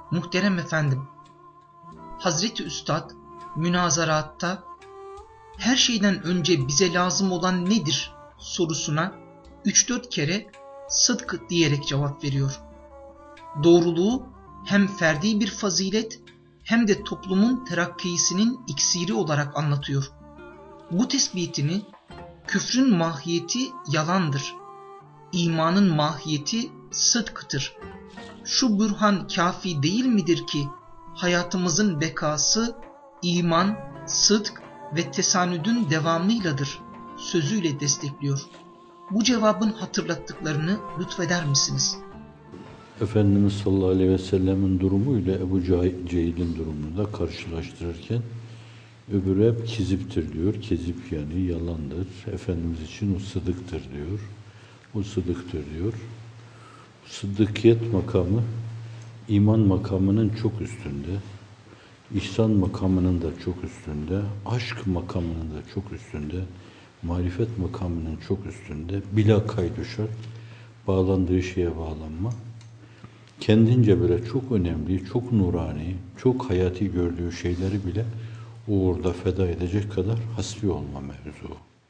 Muhterem efendim, Hazreti Üstad münazaratta her şeyden önce bize lazım olan nedir sorusuna 3-4 kere sıdk diyerek cevap veriyor. Doğruluğu hem ferdi bir fazilet hem de toplumun terakkisinin iksiri olarak anlatıyor. Bu tespitini küfrün mahiyeti yalandır, imanın mahiyeti sıdktır. Şu bürhan kafi değil midir ki hayatımızın bekası iman, sıdk ve tesanüdün devamıyladır sözüyle destekliyor. Bu cevabın hatırlattıklarını lütfeder misiniz? Efendimiz sallallahu aleyhi ve sellemin durumuyla Ebu Cehil'in durumunu da karşılaştırırken öbürü hep kiziptir diyor. Kezip yani yalandır. Efendimiz için o sıdıktır diyor. O sıdıktır diyor. Sıddıkiyet makamı iman makamının çok üstünde. İhsan makamının da çok üstünde. Aşk makamının da çok üstünde. Marifet makamının çok üstünde. Bila kaydı şart. Bağlandığı şeye bağlanma. Kendince böyle çok önemli, çok nurani, çok hayati gördüğü şeyleri bile uğurda feda edecek kadar hasbi olma mevzu.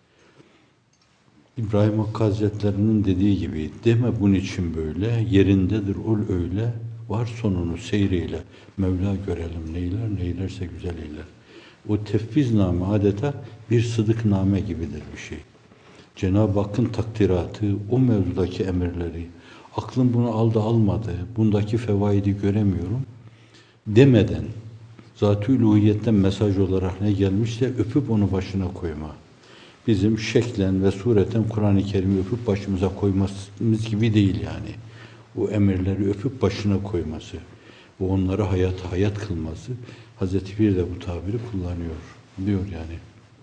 İbrahim Hakkı Hazretleri'nin dediği gibi, deme bunun için böyle, yerindedir ol öyle, var sonunu seyreyle, Mevla görelim neyler, neylerse güzel eyler. O tefvizname adeta bir sıdıkname gibidir bir şey. Cenab-ı Hakk'ın takdiratı, o mevzudaki emirleri, aklım bunu aldı almadı, bundaki fevaidi göremiyorum demeden, Zat-ı Uluhiyet'ten mesaj olarak ne gelmişse öpüp onu başına koyma. Bizim şeklen ve sureten Kur'an-ı Kerim'i öpüp başımıza koymamız gibi değil yani. O emirleri öpüp başına koyması, bu onları hayat kılması, Hazreti Pir de bu tabiri kullanıyor, diyor yani.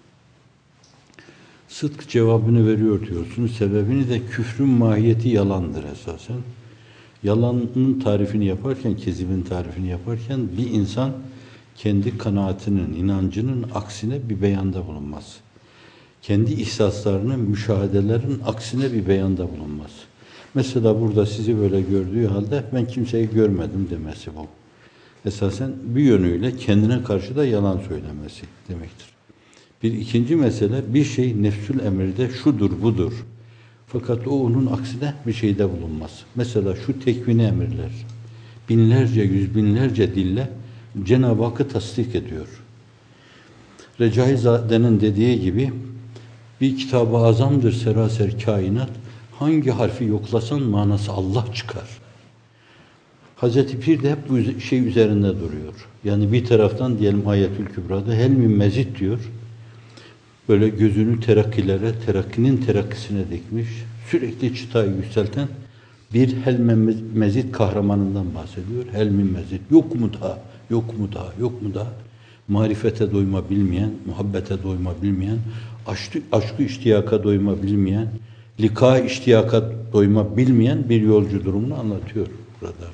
Sıdk cevabını veriyor diyorsunuz. Sebebini de küfrün mahiyeti yalandır esasen. Yalanın tarifini yaparken, kezibin tarifini yaparken bir insan kendi kanaatinin, inancının aksine bir beyanda bulunmaz. Kendi ihsaslarının, müşahedelerin aksine bir beyanda bulunmaz. Mesela burada sizi böyle gördüğü halde ben kimseyi görmedim demesi bu. Esasen bir yönüyle kendine karşı da yalan söylemesi demektir. Bir ikinci mesele, bir şey nefsül emirde şudur budur. Fakat o onun aksine bir şeyde bulunmaz. Mesela şu tekvini emirler, binlerce, yüz binlerce dille Cenab-ı Hakk'ı tasdik ediyor. Recaizade'nin dediği gibi, bir kitab-ı azamdır seraser kainat, hangi harfi yoklasan manası Allah çıkar. Hazreti Pir de hep bu şey üzerinde duruyor. Yani bir taraftan diyelim Ayetül Kübra'da hel min mezid diyor. Böyle gözünü terakkilere, terakkinin terakkisine dikmiş, sürekli çıtayı yükselten bir hel mezid kahramanından bahsediyor. Hel min mezid. Yok mu daha, yok mu daha, yok mu daha? Marifete doyma bilmeyen, muhabbete doyma bilmeyen, aşkı iştiyaka doyma bilmeyen, lika iştiyaka doyma bilmeyen bir yolcu durumunu anlatıyor burada.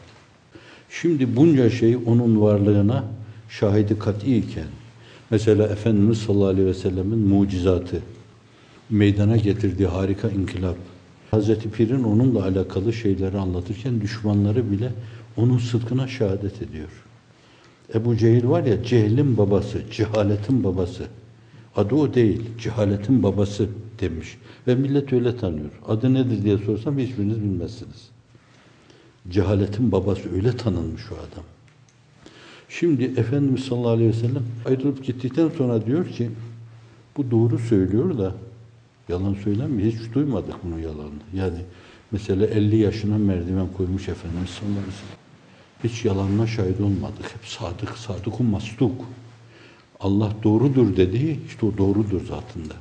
Şimdi bunca şey onun varlığına şahidi kat'i iken, mesela Efendimiz sallallahu aleyhi ve sellemin mucizatı, meydana getirdiği harika inkılap, Hazreti Pir'in onunla alakalı şeyleri anlatırken düşmanları bile onun sıdkına şehadet ediyor. Ebu Cehil var ya, cehlin babası, cehaletin babası. Adı o değil, cehaletin babası demiş. Ve millet öyle tanıyor. Adı nedir diye sorsam hiçbiriniz bilmezsiniz. Cehaletin babası, öyle tanınmış o adam. Şimdi Efendimiz sallallahu aleyhi ve sellem ayrılıp gittikten sonra diyor ki, bu doğru söylüyor da yalan söylemiyor. Hiç duymadık bunu yalanını. Yani mesela 50 yaşına merdiven koymuş Efendimiz sallallahu aleyhi ve sellem. Hiç yalanına şahit olmadık. Hep sadık, sadık-ı masduk. Allah doğrudur dediği, işte o doğrudur zatında.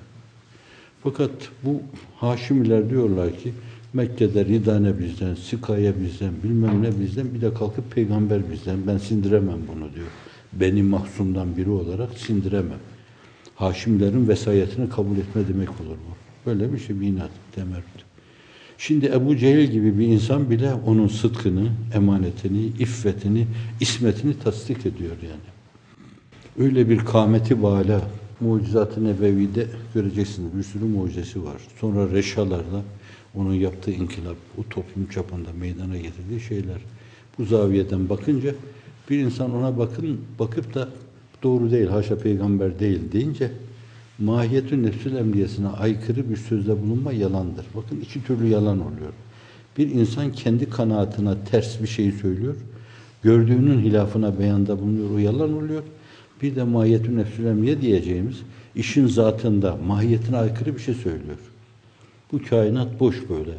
Fakat bu Haşimiler diyorlar ki, Mekke'de Ridane bizden, Sikaye bizden, bilmem ne bizden, bir de kalkıp peygamber bizden. Ben sindiremem bunu diyor. Benim mahzumdan biri olarak sindiremem. Haşimlerin vesayetini kabul etme demek olur bu. Böyle bir şey, bir inat, temerrüt. Şimdi Ebu Cehil gibi bir insan bile onun sıdkını, emanetini, iffetini, ismetini tasdik ediyor yani. Öyle bir kâmeti bâlâ, mucizat-ı nebevide göreceksiniz. Bir sürü mucizesi var. Sonra reşalarla onun yaptığı inkılap, o toplum çapında meydana getirdiği şeyler. Bu zaviyeden bakınca Bir insan ona bakıp da doğru değil, haşa peygamber değil deyince mahiyetün nefsül emniyesine aykırı bir sözde bulunma yalandır. Bakın iki türlü yalan oluyor. Bir insan kendi kanaatine ters bir şey söylüyor. Gördüğünün hilafına beyanda bulunuyor. O yalan oluyor. Bir de mahiyetün nefsül emniye diyeceğimiz işin zatında mahiyetine aykırı bir şey söylüyor. Bu kainat boş böyle.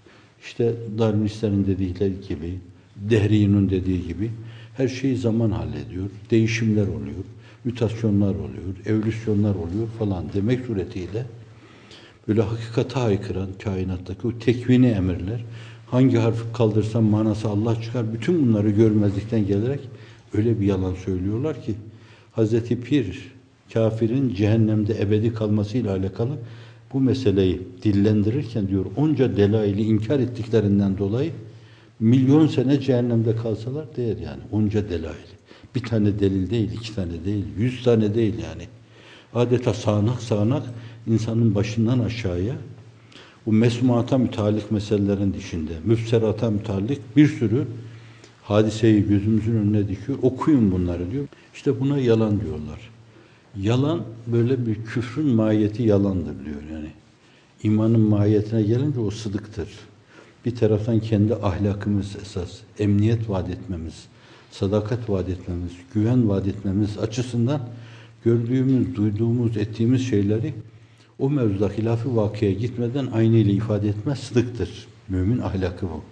İşte Darwinistlerin dedikleri gibi, Dehri'nin dediği gibi her şeyi zaman hallediyor. Değişimler oluyor, mütasyonlar oluyor, evolisyonlar oluyor falan demek suretiyle böyle hakikate haykıran kainattaki o tekvini emirler, hangi harfi kaldırsam manası Allah çıkar, bütün bunları görmezlikten gelerek öyle bir yalan söylüyorlar ki Hazreti Pir kafirin cehennemde ebedi kalmasıyla alakalı bu meseleyi dillendirirken diyor onca delaili inkar ettiklerinden dolayı milyon sene cehennemde kalsalar değer yani. Onca delail. Bir tane delil değil, iki tane değil, 100 tane değil yani. Adeta sağanak sağanak insanın başından aşağıya bu mesmuata müteallik meselelerin dışında, müfserata müteallik bir sürü hadiseyi gözümüzün önüne dikiyor. Okuyun bunları diyor. İşte buna yalan diyorlar. Yalan böyle bir küfrün mahiyeti yalandır diyor yani. İmanın mahiyetine gelince o sıdıktır. Bir taraftan kendi ahlakımız esas, emniyet vaat etmemiz, sadakat vaat etmemiz, güven vaat etmemiz açısından gördüğümüz, duyduğumuz, ettiğimiz şeyleri o mevzuda hilaf-ı vakıya gitmeden aynıyla ifade etmez, sıdıktır. Mümin ahlakı bu.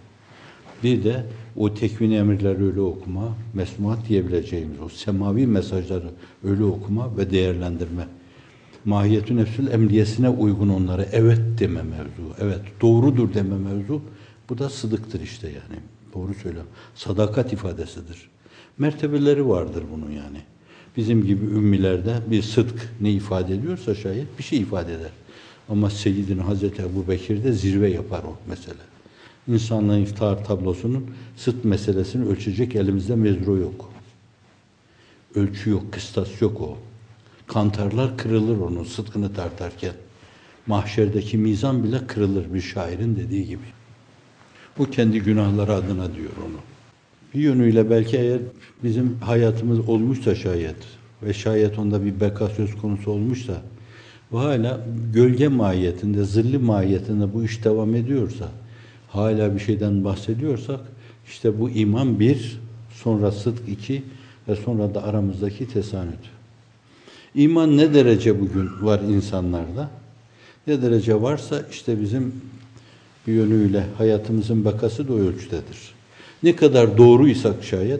Bir de o tekvin emirleri öyle okuma, mesmuat diyebileceğimiz o semavi mesajları öyle okuma ve değerlendirme. Mahiyetü nefsül emniyesine uygun onlara evet deme mevzu, evet doğrudur deme mevzu, bu da sıdıktır işte yani. Doğru söylem. Sadakat ifadesidir. Mertebeleri vardır bunun yani. Bizim gibi ümmilerde bir sıdk ne ifade ediyorsa şayet bir şey ifade eder. Ama Seyyidina Hazreti Ebu Bekir'de zirve yapar o mesele. İnsanlığın iftihar tablosunun sıdk meselesini ölçecek elimizde mezru yok. Ölçü yok, kıstas yok o. Kantarlar kırılır onun sıdkını tartarken. Mahşerdeki mizan bile kırılır bir şairin dediği gibi. Bu kendi günahları adına diyor onu. Bir yönüyle belki eğer bizim hayatımız olmuşsa şayet ve şayet onda bir beka söz konusu olmuşsa ve hala gölge mahiyetinde, zilli mahiyetinde bu iş devam ediyorsa, hala bir şeyden bahsediyorsak işte bu iman bir, sonra sıdk iki ve sonra da aramızdaki tesanüt. İman ne derece bugün var insanlarda? Ne derece varsa işte bizim bir yönüyle hayatımızın bakası da o ölçüdedir. Ne kadar doğruysak şayet,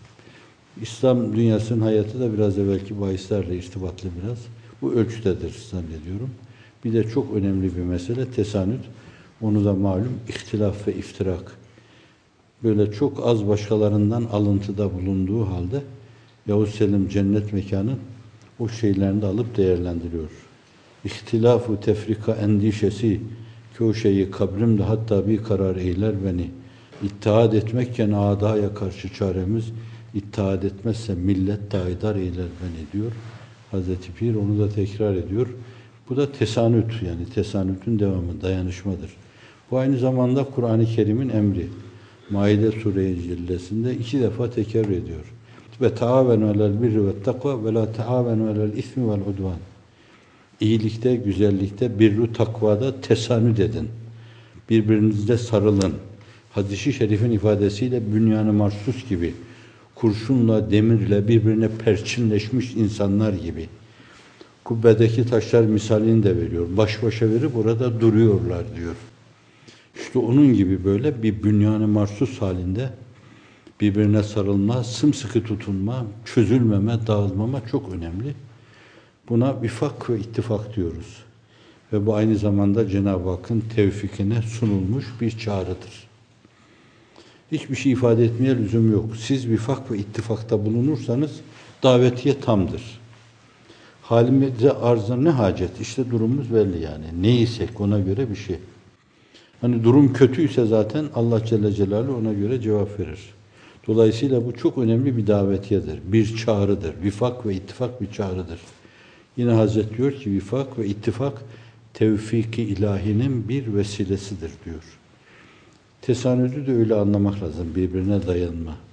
İslam dünyasının hayatı da biraz evvelki bahislerle irtibatlı biraz. Bu ölçüdedir zannediyorum. Bir de çok önemli bir mesele tesanüt. Onu da malum ihtilaf ve iftirak. Böyle çok az başkalarından alıntıda bulunduğu halde Yavuz Selim cennet mekanı o şeylerini de alıp değerlendiriyor. İhtilafu tefrika endişesi ki o şeyi kabrimde hatta bir karar eyler beni. İttihat etmekken adaya karşı çaremiz, İttihat etmezse millet daidar eyler beni diyor. Hazreti Pir onu da tekrar ediyor. Bu da tesanüt yani tesanütün devamı, dayanışmadır. Bu aynı zamanda Kur'an-ı Kerim'in emri. Maide Sure-i Cellesi'nde 2 defa tekrar ediyor. Ve taavenu alel birri ve takva ve la taavenu alel ismi vel udvan. İyilikte, güzellikte, birru takvada tesanüt edin. Birbirinizle sarılın. Hadis-i şerifin ifadesiyle bünyan-ı marsus gibi, kurşunla, demirle birbirine perçinleşmiş insanlar gibi. Kubbedeki taşlar misalini de veriyor. Baş başa verip orada duruyorlar diyor. İşte onun gibi böyle bir bünyan-ı marsus halinde birbirine sarılma, sımsıkı tutunma, çözülmeme, dağılmama çok önemli. Buna vifak ve ittifak diyoruz. Ve bu aynı zamanda Cenab-ı Hakk'ın tevfikine sunulmuş bir çağrıdır. Hiçbir şey ifade etmeye lüzum yok. Siz vifak ve ittifakta bulunursanız davetiye tamdır. Halimize arza ne hacet? İşte durumumuz belli yani. Neysek ona göre bir şey. Hani durum kötüyse zaten Allah Celle Celaluhu ona göre cevap verir. Dolayısıyla bu çok önemli bir davetiyedir. Bir çağrıdır. Vifak ve ittifak bir çağrıdır. Yine Hazret diyor ki vifak ve ittifak tevfik-i ilahinin bir vesilesidir diyor. Tesanüdü de öyle anlamak lazım. Birbirine dayanma.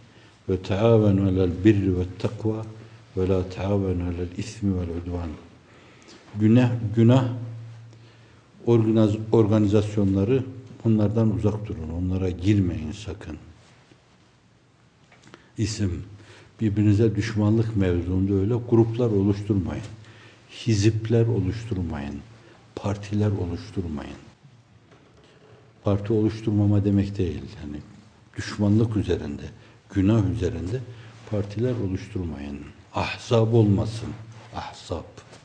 ve taavenu alel birri ve takva ve la taavenu alel ismi vel udvan. Günah organizasyonları, onlardan uzak durun. Onlara girmeyin sakın. İsim, birbirinize düşmanlık mevzuunda öyle gruplar oluşturmayın. Hizipler oluşturmayın. Partiler oluşturmayın. Parti oluşturmama demek değil. Yani düşmanlık üzerinde, günah üzerinde partiler oluşturmayın. Ahzab olmasın. Ahzab.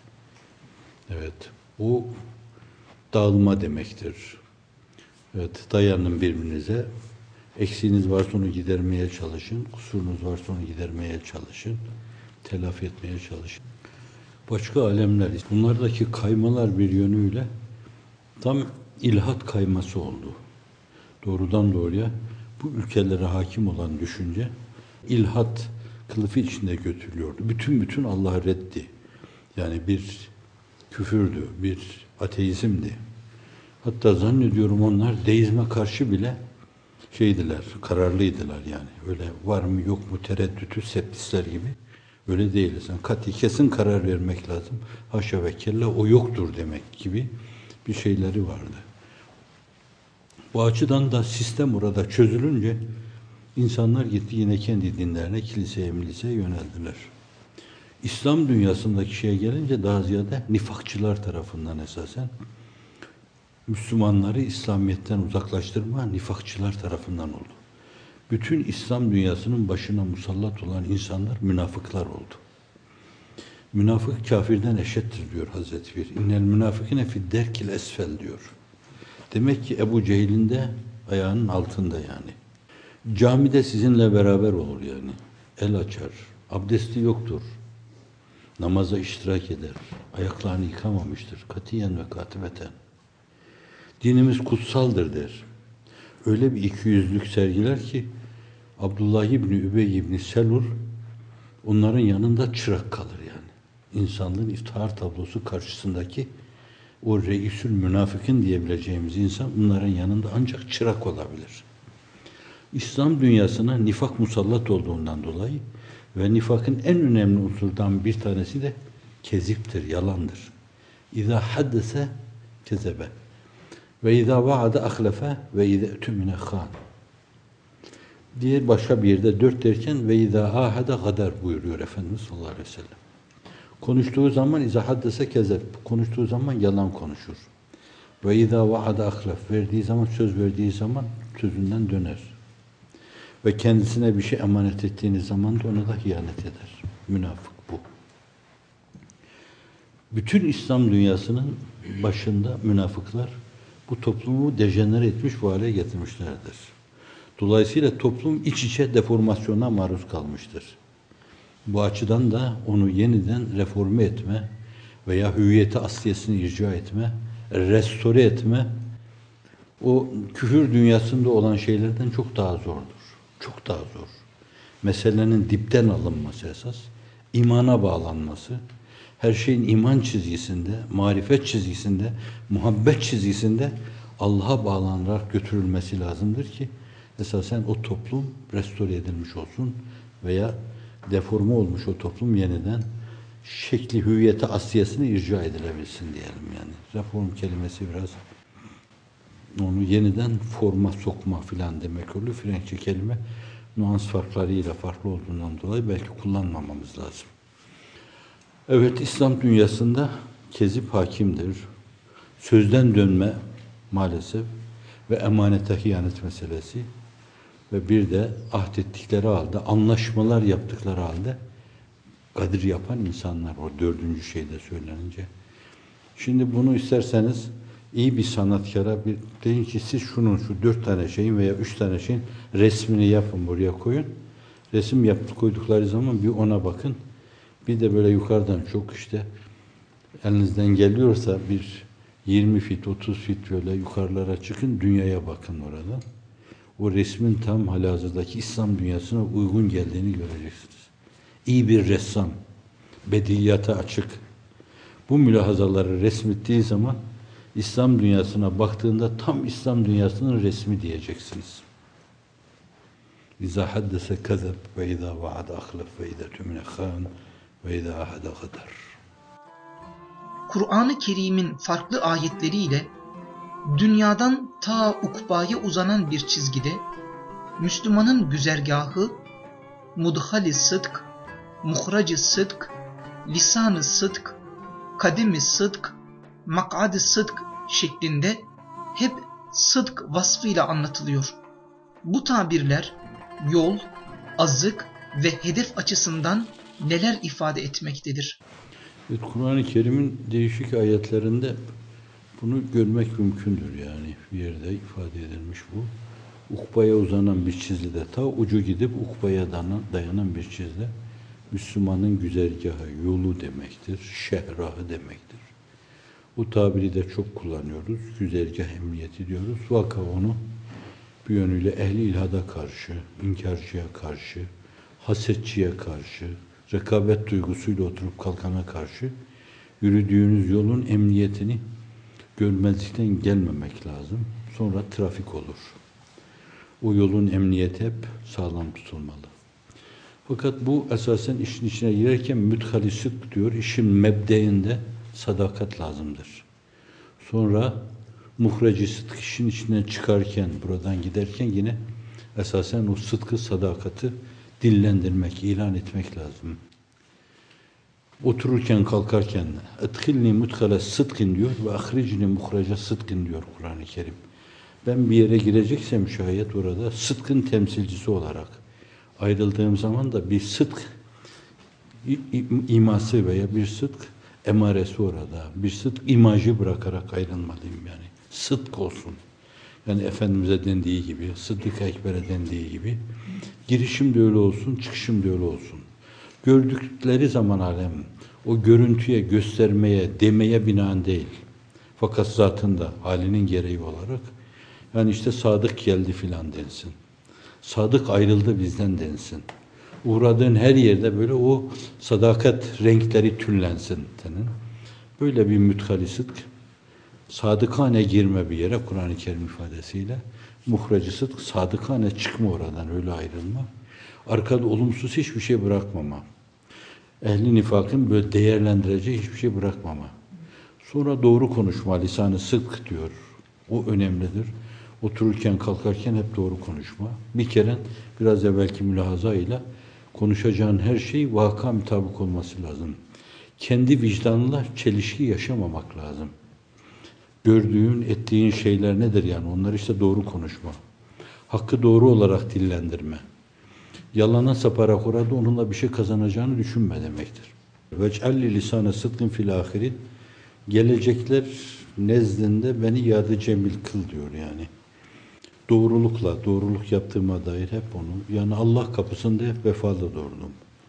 Evet. Bu dağılma demektir. Evet. Dayanın birbirinize. Eksiğiniz varsa onu gidermeye çalışın. Kusurunuz varsa onu gidermeye çalışın. Telafi etmeye çalışın. Başka alemler. Bunlardaki kaymalar bir yönüyle tam ilhat kayması oldu. Doğrudan doğruya bu ülkelere hakim olan düşünce ilhat kılıfı içinde götürülüyordu. Bütün Allah'ı reddi. Yani bir küfürdü, bir ateizmdi. Hatta zannediyorum onlar deizme karşı bile kararlıydılar yani. Öyle var mı yok mu tereddütü septisler gibi. Öyle değil. Sen kesin karar vermek lazım. Haşa ve kella o yoktur demek gibi bir şeyleri vardı. Bu açıdan da sistem orada çözülünce insanlar gitti yine kendi dinlerine, kiliseye, miliseye yöneldiler. İslam dünyasındaki şeye gelince daha ziyade nifakçılar tarafından esasen Müslümanları İslamiyet'ten uzaklaştırma nifakçılar tarafından oldu. Bütün İslam dünyasının başına musallat olan insanlar münafıklar oldu. Münafık kafirden eşittir diyor Hazreti Bir. İnnel münafıkine fidderkil esfel diyor. Demek ki Ebu Cehil'in de ayağının altında yani. Camide sizinle beraber olur yani. El açar. Abdesti yoktur. Namaza iştirak eder. Ayaklarını yıkamamıştır. Katiyen ve katibeten. Dinimiz kutsaldır der. Öyle bir ikiyüzlülük sergiler ki Abdullah İbni Übey İbni Selul onların yanında çırak kalır yani. İnsanlığın iftihar tablosu karşısındaki o reisül münafıkın diyebileceğimiz insan bunların yanında ancak çırak olabilir. İslam dünyasına nifak musallat olduğundan dolayı ve nifakın en önemli unsurdan bir tanesi de keziptir, yalandır. İzâ haddese kezebe ve izâ vaade ahlefe ve izâ tümine khan diye başka bir yerde 4 derken ve izâ ahade gadar buyuruyor Efendimiz sallallahu aleyhi ve sellem. Konuştuğu zaman izâ haddese kezeb, konuştuğu zaman yalan konuşur. Ve izâ vaade ahlef, söz verdiği zaman sözünden döner. Ve kendisine bir şey emanet ettiğiniz zaman da ona da hıyanet eder. Münafık bu. Bütün İslam dünyasının başında münafıklar bu toplumu dejenere etmiş bu hale getirmişlerdir. Dolayısıyla toplum iç içe deformasyona maruz kalmıştır. Bu açıdan da onu yeniden reforme etme veya hüviyeti asliyesini icra etme, restore etme o küfür dünyasında olan şeylerden çok daha zordur. Çok daha zor. Meselenin dipten alınması esas, imana bağlanması, her şeyin iman çizgisinde, marifet çizgisinde, muhabbet çizgisinde Allah'a bağlanarak götürülmesi lazımdır ki esasen o toplum restore edilmiş olsun veya deforme olmuş o toplum yeniden şekli, hüviyeti, asliyesini icra edilebilsin diyelim yani. Reform kelimesi biraz onu yeniden forma sokma filan demek oluyor. Frenkçe kelime nüans farklarıyla farklı olduğundan dolayı belki kullanmamamız lazım. Evet, İslam dünyasında kezip hakimdir. Sözden dönme maalesef ve emanete hıyanet meselesi ve bir de ahdettikleri halde, anlaşmalar yaptıkları halde gadir yapan insanlar o 4. şeyde söylenince. Şimdi bunu isterseniz iyi bir sanatkara deyin ki siz şu 4 tane şeyin veya 3 tane şeyin resmini yapın buraya koyun. Resim yapıp koydukları zaman bir ona bakın. Bir de böyle yukarıdan çok elinizden geliyorsa bir 20 fit, 30 fit böyle yukarılara çıkın, dünyaya bakın oradan. O resmin tam halihazırdaki İslam dünyasına uygun geldiğini göreceksiniz. İyi bir ressam, bedihiyata açık. Bu mülahazaları resmettiği zaman İslam dünyasına baktığında tam İslam dünyasının resmi diyeceksiniz. İza haddese kezeb ve izâ vaada ahlef ve izâ tümine khân ve izâ ahade gadar. Kur'an-ı Kerim'in farklı ayetleriyle dünyadan ta ukbaya uzanan bir çizgide Müslümanın güzergahı, mudhali sıdk, muhracı sıdk, lisan-ı sıdk, kademi sıdk, mak'ad-ı sıdk şeklinde hep sıdk vasfıyla anlatılıyor. Bu tabirler yol, azık ve hedef açısından neler ifade etmektedir? Evet, Kur'an-ı Kerim'in değişik ayetlerinde bunu görmek mümkündür yani. Bir yerde ifade edilmiş bu. Ukbaya uzanan bir çizgide, ta ucu gidip ukbaya dayanan bir çizgide Müslümanın güzergahı, yolu demektir, şehrahı demektir. Bu tabiri de çok kullanıyoruz. Güzergah emniyeti diyoruz. Vaka onu bir yönüyle ehli ilhada karşı, inkarcıya karşı, hasetçiye karşı, rekabet duygusuyla oturup kalkana karşı yürüdüğünüz yolun emniyetini görmezlikten gelmemek lazım. Sonra trafik olur. O yolun emniyeti hep sağlam tutulmalı. Fakat bu esasen işin içine girerken müdhali sıdk diyor. İşin mebdeinde sadakat lazımdır. Sonra muhreci sıdk işin içinden çıkarken, buradan giderken yine esasen o sıdkı, sadakati dillendirmek, ilan etmek lazım. Otururken, kalkarken "Edhilni mudhale sıdkın" diyor ve "Ahricni muhraca sıdkın" diyor Kur'an-ı Kerim. Ben bir yere gireceksem şayet orada sıdkın temsilcisi olarak ayrıldığım zaman da bir sıdk iması veya bir sıdk emaresi orada. Bir sıdk imajı bırakarak ayrılmalıyım yani. Sıdk olsun. Yani Efendimiz'e dendiği gibi, Sıddık-ı Ekber'e dendiği gibi girişim de öyle olsun, çıkışım da öyle olsun. Gördükleri zaman alem o görüntüye, göstermeye, demeye binaen değil. Fakat zatında, halinin gereği olarak yani işte Sadık geldi filan densin. Sadık ayrıldı bizden densin. Uğradığın her yerde böyle o sadakat renkleri tüllensin senin. Böyle bir müdhali sıdk, sadıkane girme bir yere Kur'an-ı Kerim ifadesiyle, muhracı sıdk, sadıkane çıkma oradan, öyle ayrılma. Arkada olumsuz hiçbir şey bırakmama. Ehli nifakın böyle değerlendireceği hiçbir şey bırakmama. Sonra doğru konuşma, lisan-ı sıdk diyor. O önemlidir. Otururken, kalkarken hep doğru konuşma. Bir kere biraz evvelki mülahaza ile konuşacağın her şey vaka mutabık olması lazım. Kendi vicdanla çelişki yaşamamak lazım. Gördüğün, ettiğin şeyler nedir yani? Onlar işte doğru konuşma. Hakkı doğru olarak dillendirme. Yalana saparak orada onunla bir şey kazanacağını düşünme demektir. Vec'alli lisane sıdkın fil ahirin. Gelecekler nezdinde beni yad-ı cemil kıl diyor yani. Doğrulukla, doğruluk yaptığıma dair hep onu, yani Allah kapısında hep vefalı durdum.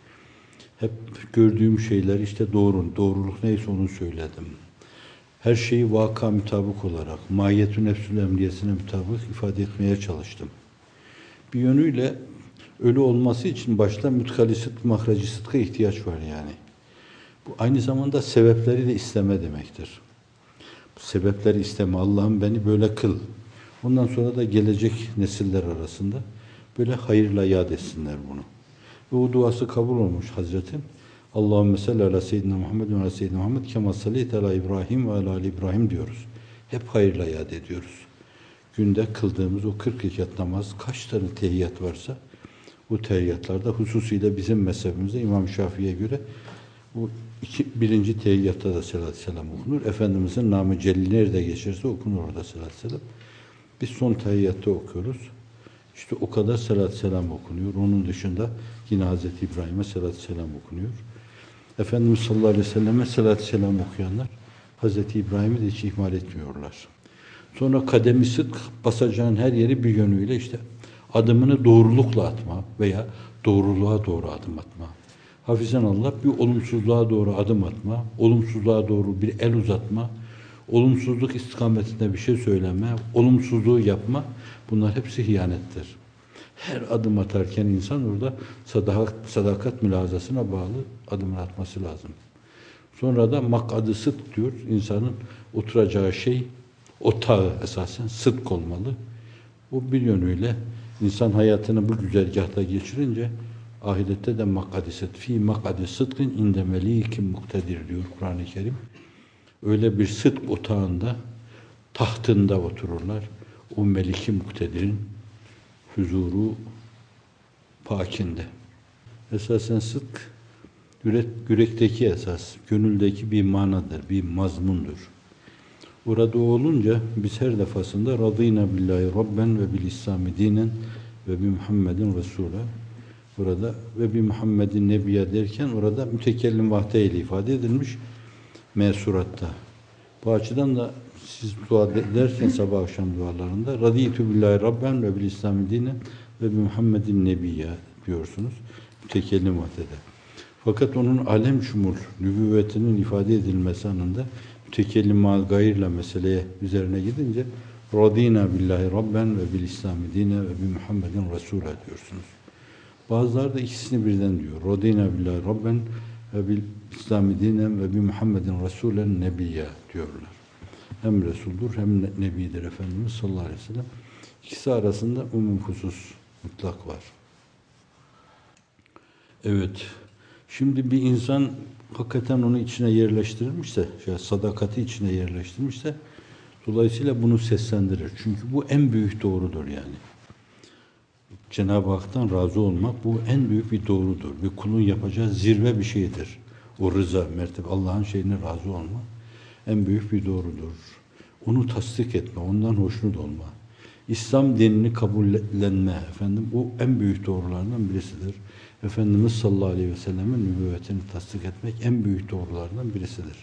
Hep gördüğüm şeyler işte doğruluk neyse onu söyledim. Her şeyi vaka mutabık olarak, mahiyetü nefsül emniyesine mutabık ifade etmeye çalıştım. Bir yönüyle öyle olması için başta müdhali sıdk, mahracı sıdka ihtiyaç var yani. Bu aynı zamanda sebepleri de isteme demektir. Bu sebepleri isteme, Allah'ım beni böyle kıl. Ondan sonra da gelecek nesiller arasında böyle hayırla yad etsinler bunu. Ve o duası kabul olmuş Hazretim. Allahümme salli ala seyyidina Muhammed ve ala seyyidina Muhammed kema sallit ala İbrahim ve ala ali İbrahim diyoruz. Hep hayırla yad ediyoruz. Günde kıldığımız o 40 rekat namaz, kaç tane tehiyyat varsa bu tehiyyatlarda hususuyla bizim mezhebimizde İmam Şafii'ye göre bu birinci tehiyyatta da salatü selam okunur. Efendimizin namı celli nerede geçerse okunur orada salatü selam. Biz son tehiyyatta okuyoruz. İşte o kadar salatü selam okunuyor. Onun dışında yine Hazreti İbrahim'e salatü selam okunuyor. Efendimiz sallallahu aleyhi ve selleme salatü selam okuyanlar Hazreti İbrahim'i de hiç ihmal etmiyorlar. Sonra kademi sıdk, basacağın her yeri bir yönüyle işte adımını doğrulukla atma veya doğruluğa doğru adım atma. Hafizan Allah bir olumsuzluğa doğru adım atma, olumsuzluğa doğru bir el uzatma, olumsuzluk istikametinde bir şey söyleme, olumsuzluğu yapma, bunlar hepsi hiyanettir. Her adım atarken insan orada sadakat mülazasına bağlı adımını atması lazım. Sonra da mak'ad-ı sıdk diyor, insanın oturacağı şey, otağı esasen sıdk olmalı. O bir yönüyle İnsan hayatını bu güzergahta geçirince ahirette de makadiset fi makadi sıdkın inde melikin muktedir diyor Kur'an-ı Kerim. Öyle bir sıdk otağında, tahtında otururlar. O meliki muktedirin huzuru pakinde. Esasen sıdk yürekteki esas, gönüldeki bir manadır, bir mazmundur. Burada olunca biz her defasında radînâ billahi rabben ve bil İslâmi dînen ve bi Muhammedin Resûlâ. Burada ve bi Muhammedin Nebiye derken orada mütekellim vahde ile ifade edilmiş mesuratta. Bu açıdan da siz dua ederken sabah akşam dualarında radîtü billahi rabben ve bil İslâmi dînen ve bi Muhammedin Nebiye diyorsunuz. Mütekellim vahdede. Fakat onun alem şumul nübüvvetinin ifade edilmesi anında mütekellim mal gayırla meseleye üzerine gidince radînâ billahi rabben ve bil İslâmi dîne ve bi Muhammedin Resûlâ diyorsunuz. Bazıları da ikisini birden diyor. Radînâ billahi rabben ve bil İslâmi dînen ve bi Muhammedin Resûlen nebiyya diyorlar. Hem Resul'dur hem Nebidir Efendimiz sallallahu aleyhi ve sellem. İkisi arasında umum husus mutlak var. Evet. Şimdi bir insan hakikaten onu içine yerleştirilmişse, sadakati içine yerleştirmişse dolayısıyla bunu seslendirir. Çünkü bu en büyük doğrudur yani. Cenab-ı Hak'tan razı olmak bu en büyük bir doğrudur. Bir kulun yapacağı zirve bir şeydir. O rıza, mertebe, Allah'ın şeyine razı olma en büyük bir doğrudur. Onu tasdik etme, ondan hoşnut olma. İslam dinini kabullenme efendim bu en büyük doğrulardan birisidir. Efendimiz sallallahu aleyhi ve sellemin nübüvvetini tasdik etmek en büyük doğrulardan birisidir.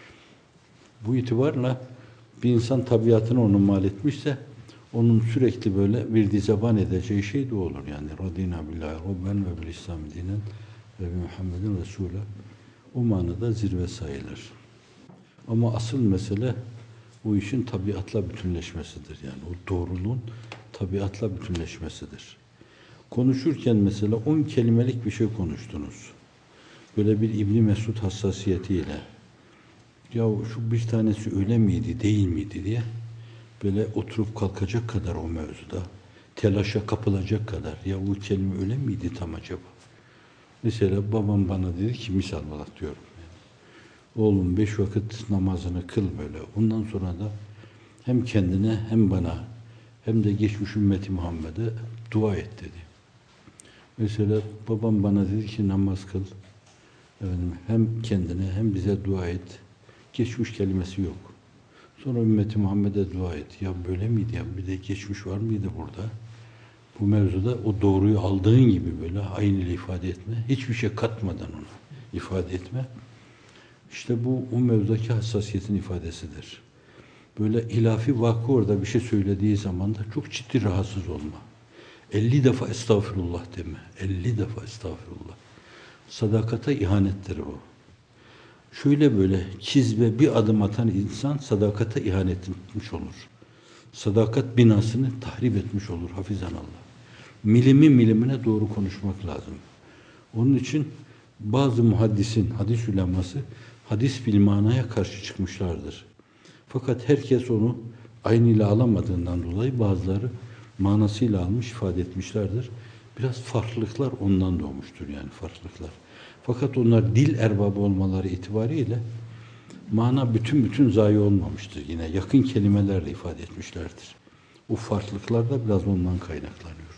Bu itibarla bir insan tabiatını onu mal etmişse onun sürekli böyle bir zeban edeceği şey de olur yani. Radînâ billahi rabben ve bil İslam dinen ve bi Muhammedin Resûlâ. O manada zirve sayılır. Ama asıl mesele bu işin tabiatla bütünleşmesidir. Yani o doğruluğun tabiatla bütünleşmesidir. Konuşurken mesela 10 kelimelik bir şey konuştunuz. Böyle bir İbn Mesud hassasiyetiyle. Ya şu bir tanesi öyle miydi, değil miydi diye böyle oturup kalkacak kadar o mevzuda, telaşa kapılacak kadar. Ya bu kelime öyle miydi tam acaba? Mesela babam bana dedi ki, misal olarak diyorum. Oğlum 5 vakit namazını kıl böyle. Ondan sonra da hem kendine hem bana hem de geçmiş ümmeti Muhammed'e dua et dedi. Mesela babam bana dedi ki namaz kıl. Efendim, hem kendine hem bize dua et. Geçmiş kelimesi yok. Sonra ümmeti Muhammed'e dua et. Ya böyle miydi ya? Bir de geçmiş var mıydı burada? Bu mevzuda o doğruyu aldığın gibi böyle aynı ile ifade etme. Hiçbir şey katmadan onu ifade etme. İşte bu o mevzudaki hassasiyetin ifadesidir. Böyle ilafi vakı orada bir şey söylediği zaman da çok ciddi rahatsız olma. 50 defa estağfurullah deme. 50 defa estağfurullah. Sadakata ihanettir o. Şöyle böyle kizbe bir adım atan insan sadakata ihanet etmiş olur. Sadakat binasını tahrip etmiş olur hafizanallah. Milimi milimine doğru konuşmak lazım. Onun için bazı muhaddisin, hadis uleması hadis bilmanaya karşı çıkmışlardır. Fakat herkes onu aynıyla alamadığından dolayı bazıları manasıyla almış, ifade etmişlerdir. Biraz farklılıklar ondan doğmuştur yani farklılıklar. Fakat onlar dil erbabı olmaları itibariyle mana bütün zayi olmamıştır. Yine yakın kelimelerle ifade etmişlerdir. O farklılıklar da biraz ondan kaynaklanıyor.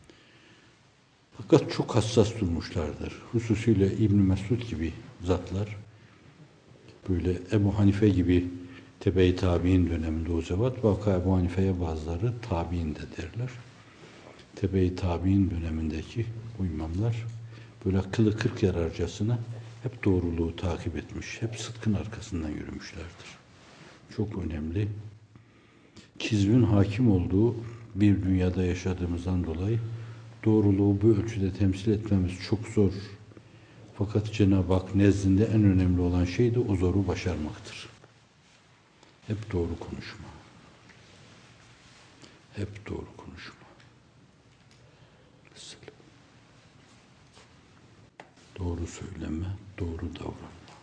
Fakat çok hassas durmuşlardır. Hususiyle İbn Mesud gibi zatlar, böyle Ebu Hanife gibi tebe-i tabi'in döneminde o zevat, vaka Ebu Hanife'ye bazıları tabi'in de derler. Tebe-i tabi'in dönemindeki bu imamlar böyle kılı kırk yararcasına hep doğruluğu takip etmiş, hep sıdkın arkasından yürümüşlerdir. Çok önemli. Kizbin hakim olduğu bir dünyada yaşadığımızdan dolayı doğruluğu bu ölçüde temsil etmemiz çok zor. Fakat Cenab-ı Hak nezdinde en önemli olan şey de o zoru başarmaktır. Hep doğru konuşma. Hep doğru konuşma. Doğru söyleme, doğru davranma.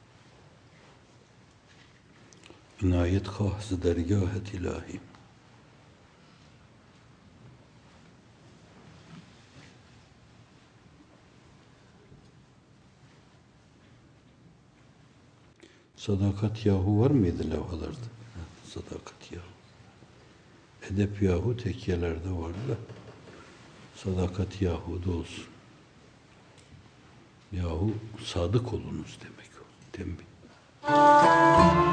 İnayet kahzı dergâhet ilahi. Sadakat yahu var mıydı levhalarda? Sadakat yahu. Edep yahu tekkiyelerde vardı da sadakat yahu da olsun. Yahu sadık olunuz demek o. Tembih.